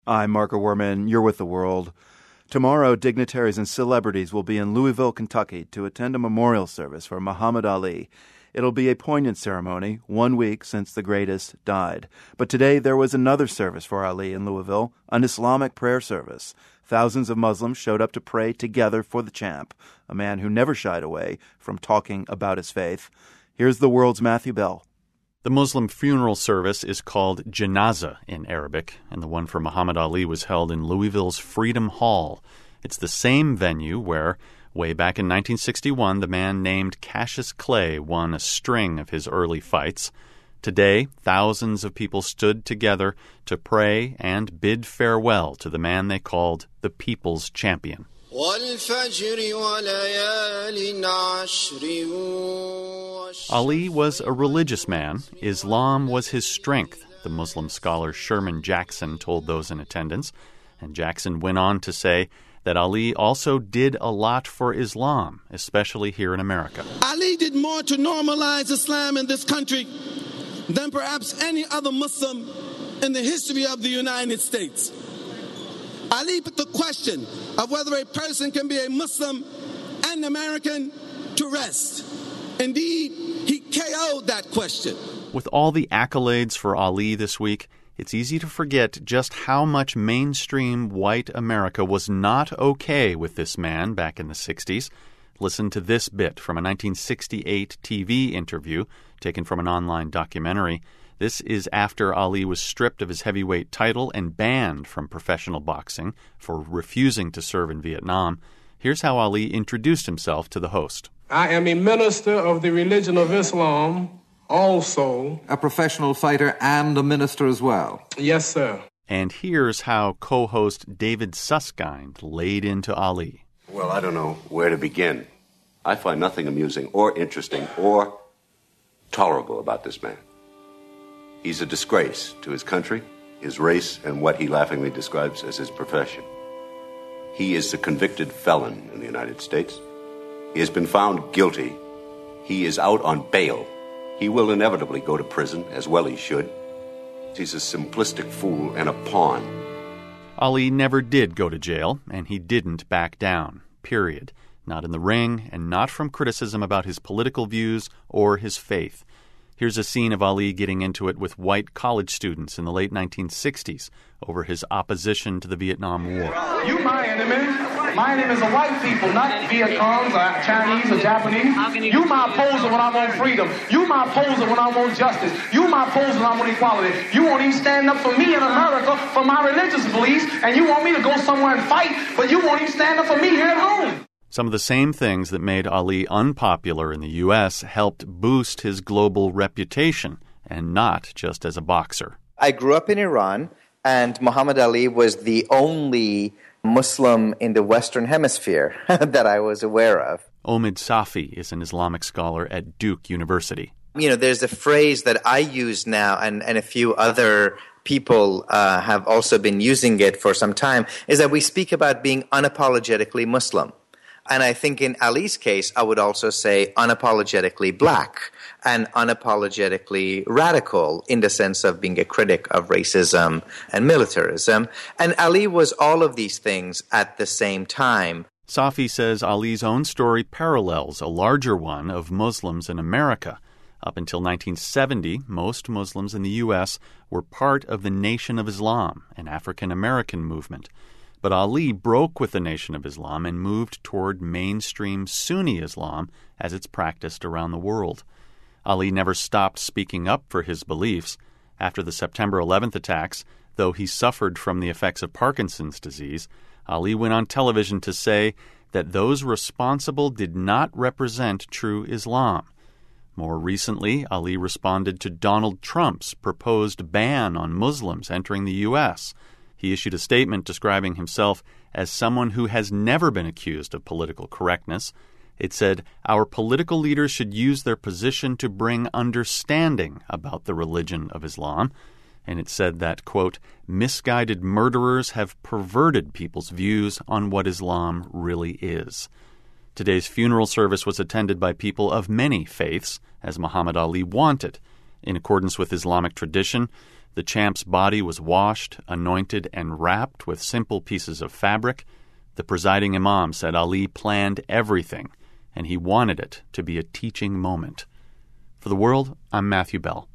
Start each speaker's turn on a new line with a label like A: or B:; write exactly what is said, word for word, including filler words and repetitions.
A: I'm Marco Werman. You're with The World. Tomorrow, dignitaries and celebrities will be in Louisville, Kentucky to attend a memorial service for Muhammad Ali. It'll be a poignant ceremony, one week since the greatest died. But today there was another service for Ali in Louisville, an Islamic prayer service. Thousands of Muslims showed up to pray together for the champ, a man who never shied away from talking about his faith. Here's The World's Matthew Bell.
B: The Muslim funeral service is called Janazah in Arabic, and the one for Muhammad Ali was held in Louisville's Freedom Hall. It's the same venue where, way back in nineteen sixty-one, the man named Cassius Clay won a string of his early fights. Today, thousands of people stood together to pray and bid farewell to the man they called the People's Champion. Ali was a religious man. Islam was his strength, the Muslim scholar Sherman Jackson told those in attendance. And Jackson went on to say that Ali also did a lot for Islam, especially here in America.
C: Ali did more to normalize Islam in this country than perhaps any other Muslim in the history of the United States. Ali put the question of whether a person can be a Muslim and American to rest. Indeed, he K O'd that question.
B: With all the accolades for Ali this week, it's easy to forget just how much mainstream white America was not okay with this man back in the sixties. Listen to this bit from a nineteen sixty-eight T V interview taken from an online documentary. This is after Ali was stripped of his heavyweight title and banned from professional boxing for refusing to serve in Vietnam. Here's how Ali introduced himself to the host.
D: I am a minister of the religion of Islam, also.
E: A professional fighter and a minister as well.
D: Yes, sir.
B: And here's how co-host David Susskind laid into Ali.
F: Well, I don't know where to begin. I find nothing amusing or interesting or tolerable about this man. He's a disgrace to his country, his race, and what he laughingly describes as his profession. He is a convicted felon in the United States. He has been found guilty. He is out on bail. He will inevitably go to prison, as well he should. He's a simplistic fool and a pawn.
B: Ali never did go to jail, and he didn't back down, period. Not in the ring, and not from criticism about his political views or his faith. Here's a scene of Ali getting into it with white college students in the late nineteen sixties over his opposition to the Vietnam War.
D: You my enemy. My enemy is the white people, not Viet Congs or Chinese or Japanese. You my opposer when I want freedom. You my opposer when I want justice. You my opposer when I want equality. You won't even stand up for me in America for my religious beliefs, and you want me to go somewhere and fight, but you won't even stand up for me here at home.
B: Some of the same things that made Ali unpopular in the U S helped boost his global reputation, and not just as a boxer.
G: I grew up in Iran, and Muhammad Ali was the only Muslim in the Western Hemisphere that I was aware of.
B: Omid Safi is an Islamic scholar at Duke University.
G: You know, there's a phrase that I use now, and, and a few other people uh, have also been using it for some time, is that we speak about being unapologetically Muslim. And I think in Ali's case, I would also say unapologetically black and unapologetically radical in the sense of being a critic of racism and militarism. And Ali was all of these things at the same time.
B: Safi says Ali's own story parallels a larger one of Muslims in America. Up until nineteen seventy, most Muslims in the U S were part of the Nation of Islam, an African-American movement. But Ali broke with the Nation of Islam and moved toward mainstream Sunni Islam as it's practiced around the world. Ali never stopped speaking up for his beliefs. After the September eleventh attacks, though he suffered from the effects of Parkinson's disease, Ali went on television to say that those responsible did not represent true Islam. More recently, Ali responded to Donald Trump's proposed ban on Muslims entering the U S He issued a statement describing himself as someone who has never been accused of political correctness. It said, "Our political leaders should use their position to bring understanding about the religion of Islam." And it said that, quote, "misguided murderers have perverted people's views on what Islam really is." Today's funeral service was attended by people of many faiths, as Muhammad Ali wanted. In accordance with Islamic tradition, The champ's body was washed, anointed, and wrapped with simple pieces of fabric. The presiding imam said Ali planned everything, and he wanted it to be a teaching moment. For The World, I'm Matthew Bell.